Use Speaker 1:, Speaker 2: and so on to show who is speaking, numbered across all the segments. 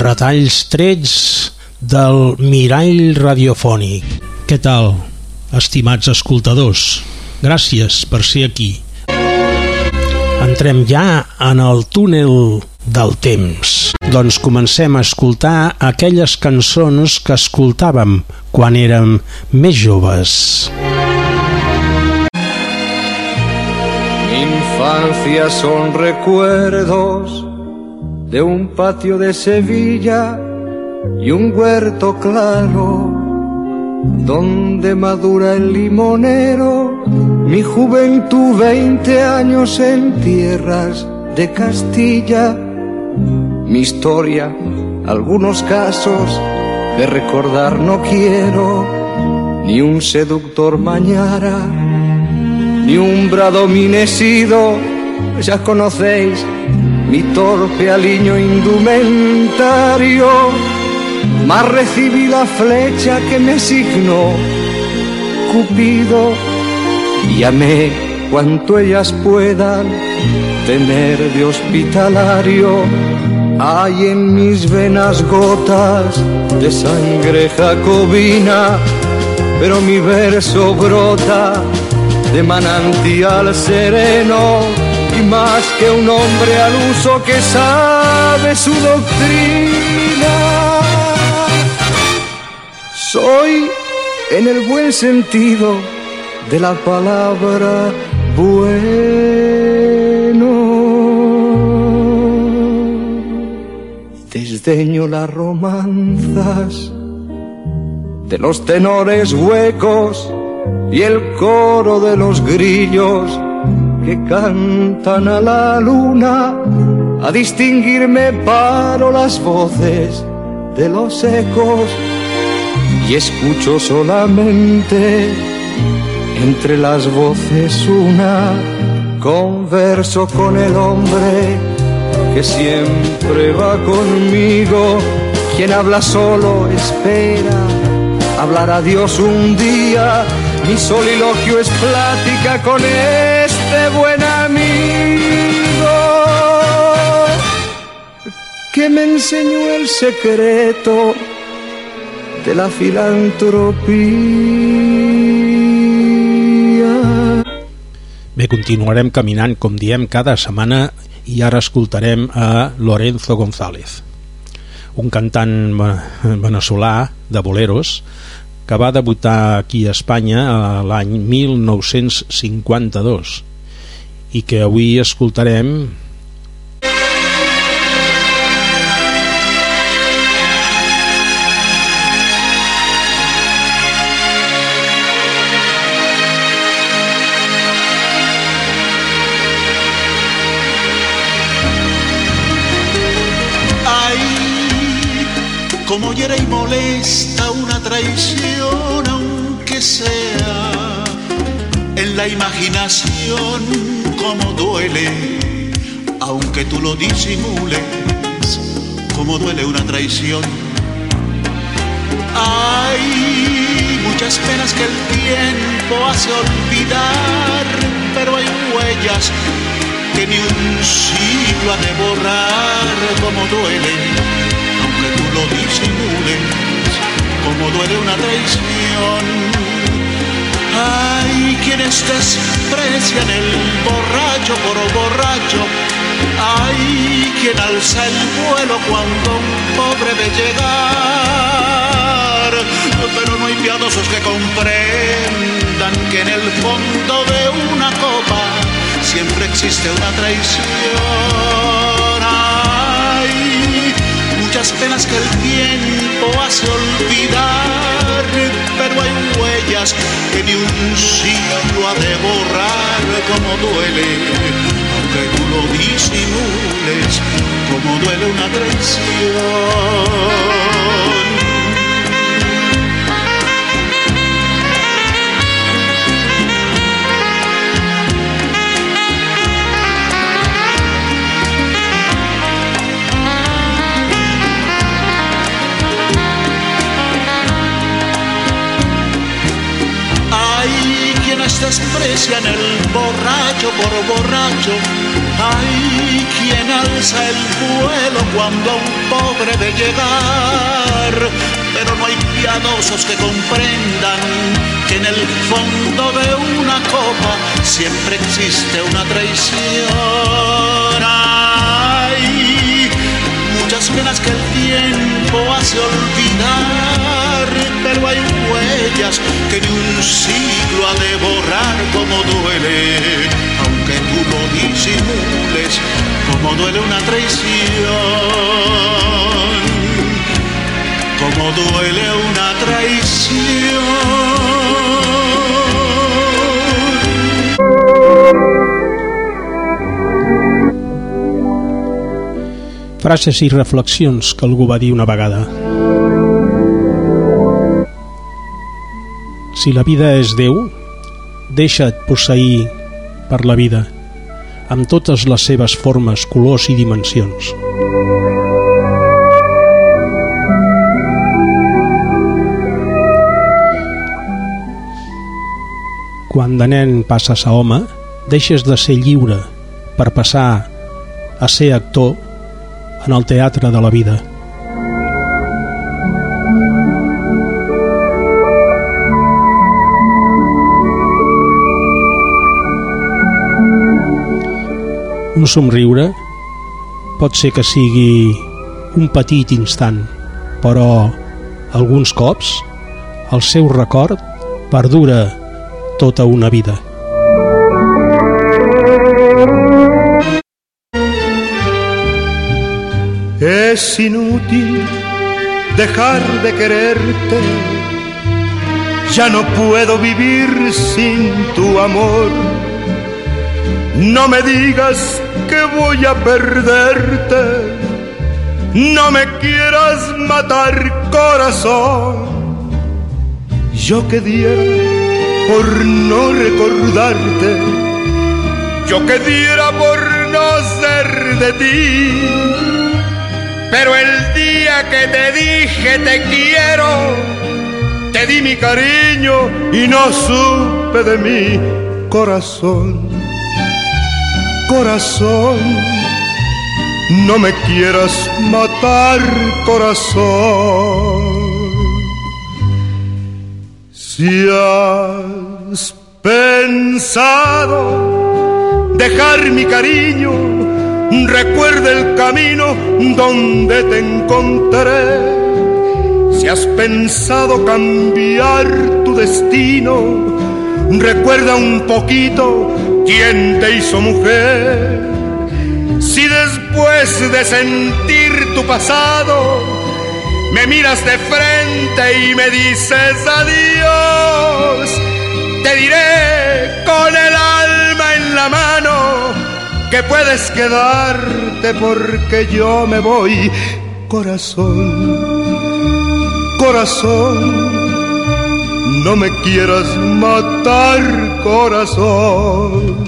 Speaker 1: retalls trets del mirall radiofònic. Què tal, estimats escoltadors? Gràcies per ser aquí. Entrem ja en el túnel del temps. Doncs comencem a escoltar aquelles cançons que escoltàvem quan érem més joves.
Speaker 2: Mi infancia son recuerdos de un patio de Sevilla y un huerto claro donde madura el limonero. Mi juventud, 20 años en tierras de Castilla. Mi historia, algunos casos de recordar no quiero. Ni un seductor mañara, ni un bradominesido. Ya conocéis mi torpe aliño indumentario, mas recibí la flecha que me signó Cupido y amé cuanto ellas puedan tener de hospitalario. Hay en mis venas gotas de sangre jacobina, pero mi verso brota de manantial sereno. Y más que un hombre al uso que sabe su doctrina, soy en el buen sentido de la palabra bueno. Desdeño las romanzas de los tenores huecos y el coro de los grillos que cantan a la luna. A distinguirme paro las voces de los ecos y escucho solamente entre las voces una. Converso con el hombre que siempre va conmigo. Quien habla solo espera hablar a Dios un día. Mi soliloquio es plática con este buen amigo que me enseñó el secreto de la filantropia.
Speaker 1: Bé, continuarem caminant, com diem, cada setmana, i ara escoltarem a Lorenzo González, un cantant venezolà de boleros que va debutar aquí a Espanya l'any 1952 i que avui escoltarem.
Speaker 3: Como hiere y molesta una traición, aunque sea en la imaginación, como duele, aunque tú lo disimules, como duele una traición. Hay muchas penas que el tiempo hace olvidar, pero hay huellas que ni un siglo ha de borrar, como duele, aunque tú lo disimules, como duele una traición. Hay quienes desprecian el borracho por borracho, hay quien alza el vuelo cuando un pobre ve llegar, pero no hay piadosos que comprendan que en el fondo de una copa siempre existe una traición. Hay muchas penas que el tiempo hace olvidar, pero hay huellas que ni un siglo ha de borrar, como duele, aunque tú lo disimules, como duele una traición. quienes desprecian el borracho por borracho. Hay quien alza el vuelo cuando a un pobre ve llegar, pero no hay piadosos que comprendan que en el fondo de una copa siempre existe una traición. Hay muchas penas que el tiempo hace olvidar, pero hay huellas que ni un siglo ha de borrar. Como duele, aunque tú lo disimules, como duele una traición, como duele una traición.
Speaker 1: Frases i reflexions que algú va dir una vegada. Si la vida és Déu, deixa't posseir per la vida, amb totes les seves formes, colors i dimensions. Quan de nen passes a home, deixes de ser lliure per passar a ser actor en el teatre de la vida. Un somriure pot ser que sigui un petit instant, però alguns cops el seu record perdura tota una vida.
Speaker 2: Es inútil dejar de quererte, ya no puedo vivir sin tu amor. No me digas que voy a perderte, no me quieras matar, corazón. Yo que diera por no recordarte, yo que diera por no ser de ti. Pero el día que te dije te quiero, te di mi cariño y no supe de mí, corazón. Corazón, no me quieras matar, corazón. Si has pensado dejar mi cariño, recuerda el camino donde te encontré. Si has pensado cambiar tu destino, recuerda un poquito quién te hizo mujer. Si después de sentir tu pasado me miras de frente y me dices adiós, te diré con el alma en la mano que puedes quedarte porque yo me voy, corazón, corazón. No me quieras matar, corazón.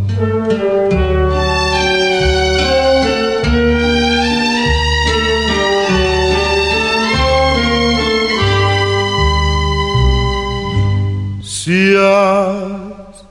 Speaker 2: Si has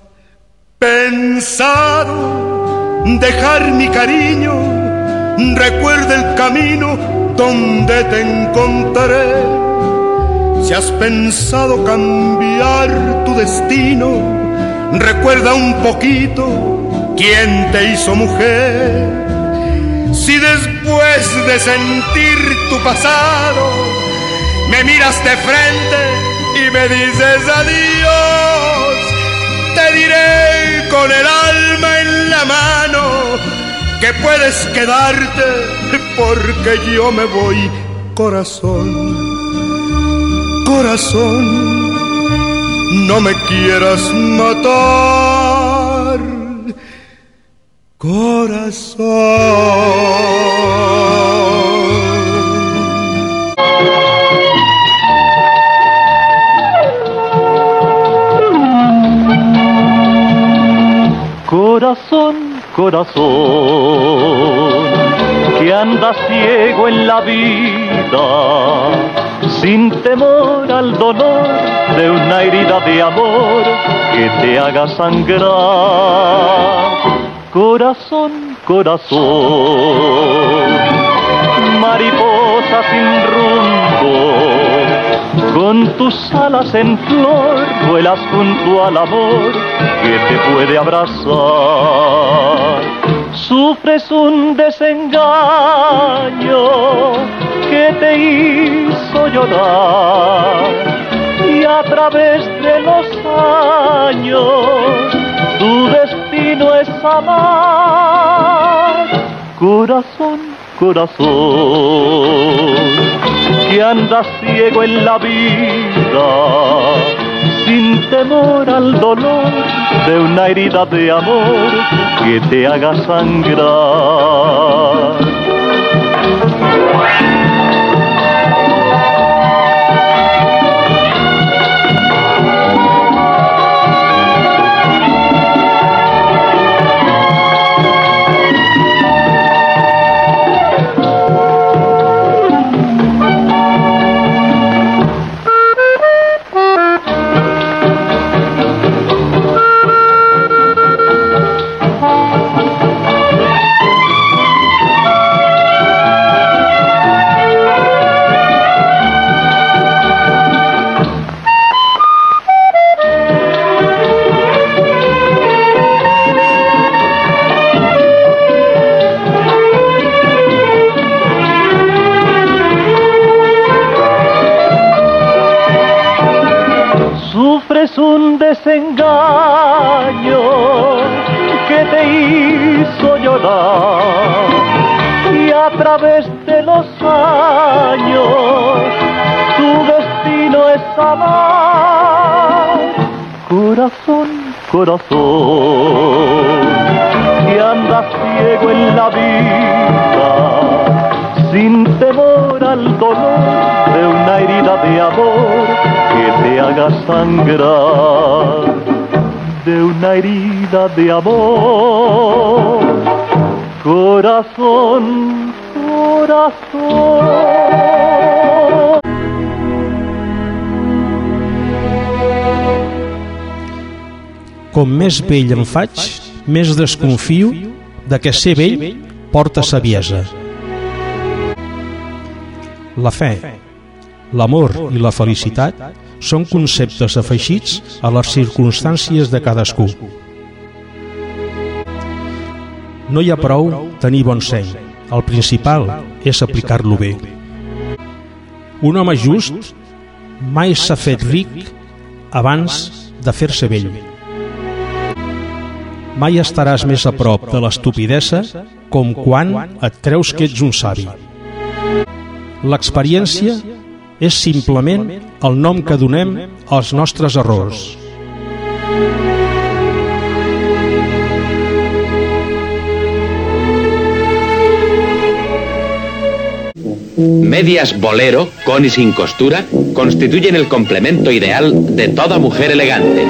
Speaker 2: pensado dejar mi cariño, recuerda el camino donde te encontraré. Si has pensado cambiar tu destino, recuerda un poquito quién te hizo mujer. Si después de sentir tu pasado me miras de frente y me dices adiós, te diré con el alma en la mano que puedes quedarte porque yo me voy, corazón. Corazón, no me quieras matar, corazón.
Speaker 4: Corazón, corazón, que que anda ciego en la vida, sin temor al dolor de una herida de amor que te haga sangrar. Corazón, corazón, mariposa sin rumbo, con tus alas en flor vuelas junto al amor que te puede abrazar. Sufres un desengaño que te hizo llorar, y a través de los años tu destino es amar. Corazón, corazón, que andas ciego en la vida, sin temor al dolor de una herida de amor que te haga sangrar. Sufres un desengaño que te hizo llorar, y a través de los años tu destino es amar. Corazón, corazón, que andas ciego en la vida, sin temor al dolor de una herida de amor que te haga sangrar, de una herida de amor. Corazón, corazón.
Speaker 1: Com més vell em faig, més desconfio de que ser vell porta saviesa. La fe, l'amor i la felicitat són conceptes afegits a les circumstàncies de cadascú. No hi ha prou tenir bon seny, el principal és aplicar-lo bé. Un home just mai s'ha fet ric abans de fer-se vell. Mai estaràs més a prop de l'estupidesa com quan et creus que ets un savi. L'experiència és simplement el nom que donem als nostres errors.
Speaker 5: Medias bolero, con y sin costura, constituyen el complemento ideal de toda mujer elegante.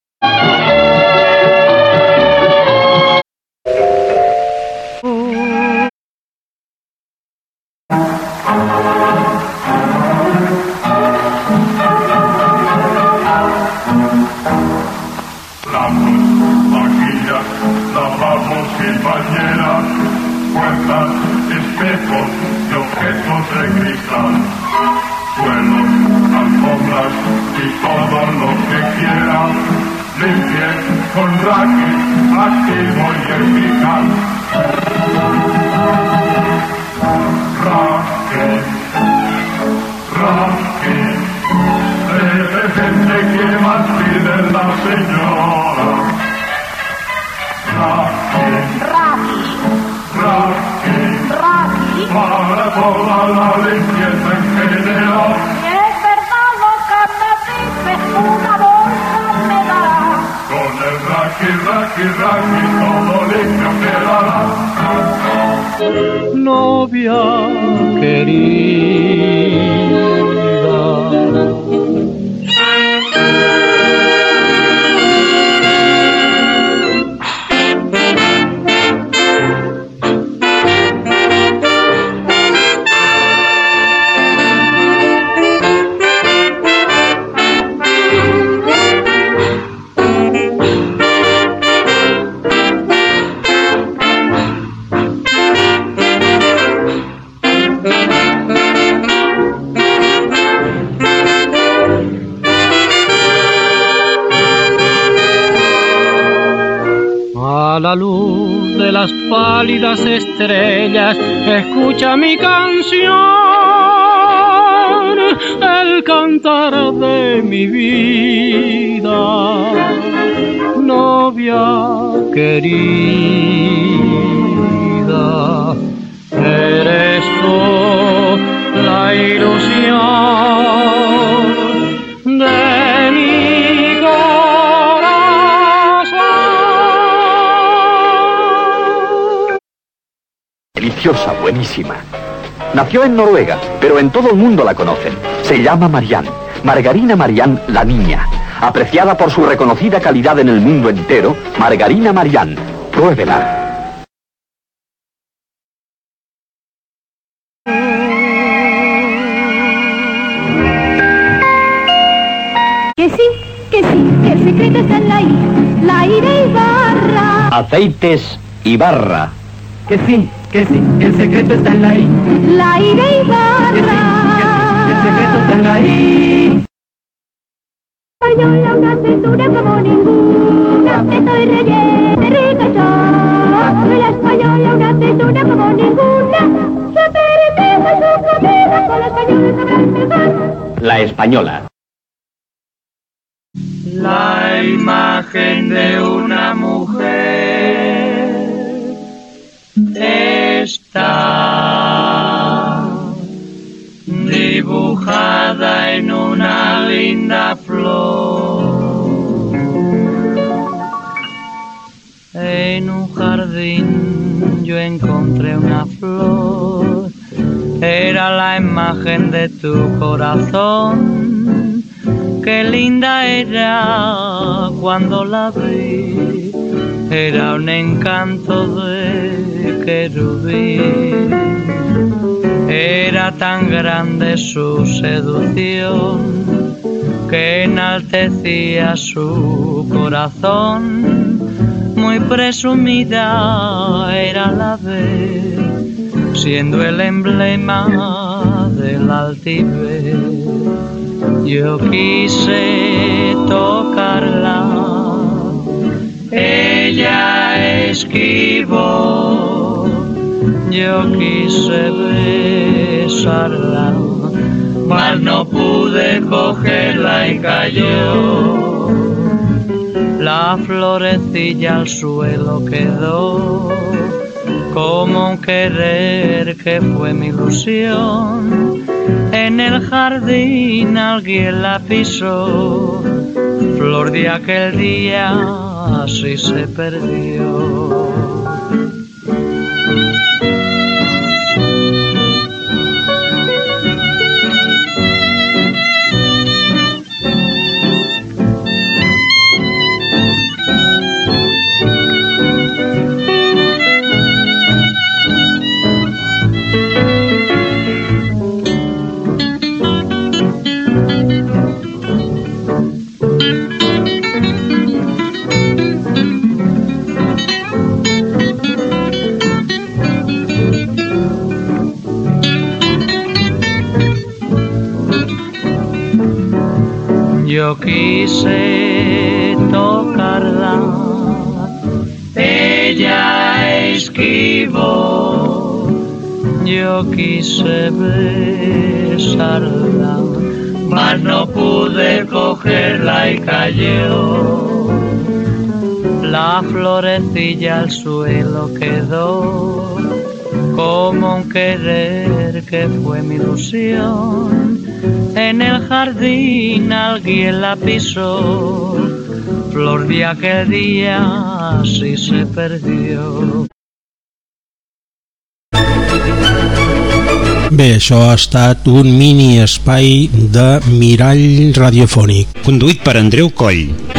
Speaker 4: Novia querida,
Speaker 6: a la luz de las pálidas estrellas, escucha mi canción, el cantar de mi vida. Novia querida, eres tú la ilusión de mi corazón.
Speaker 7: Deliciosa, buenísima. Nació en Noruega, pero en todo el mundo la conocen. Se llama Marianne, Margarina Marianne la niña. Apreciada por su reconocida calidad en el mundo entero, Margarina Marianne, pruébela.
Speaker 8: Que sí, que el secreto está en la I de Ibarra.
Speaker 7: Aceites Ibarra.
Speaker 9: Que sí, el secreto está en la I
Speaker 8: de Ibarra.
Speaker 9: Que el secreto está en la I.
Speaker 8: Española, una cintura como ninguna, estoy rellena de ricachón. Soy la española, una cintura como ninguna, se permite su comida, con los españoles sabrá empezar.
Speaker 5: La Española.
Speaker 6: La imagen de una mujer está dibujada en una linda flor. En un jardín yo encontré una flor, era la imagen de tu corazón. Qué linda era cuando la vi, era un encanto de querubín. Era tan grande su seducción que enaltecía su corazón. Muy presumida era la vez, siendo el emblema del altivez. Yo quise tocarla, ella esquivó. Yo quise besarla, mas no pude cogerla y cayó. La florecilla al suelo quedó, como un querer que fue mi ilusión. En el jardín alguien la pisó, flor de aquel día así se perdió. Yo quise tocarla, ella esquivó. Yo quise besarla, mas no pude cogerla y cayó. La florecilla al suelo quedó, como un querer que fue mi ilusión. En el jardín alguien la pisó, flor de aquel día así se perdió.
Speaker 1: Bé, això ha estat un mini espai de mirall radiofònic.
Speaker 10: Conduït per Andreu Coll.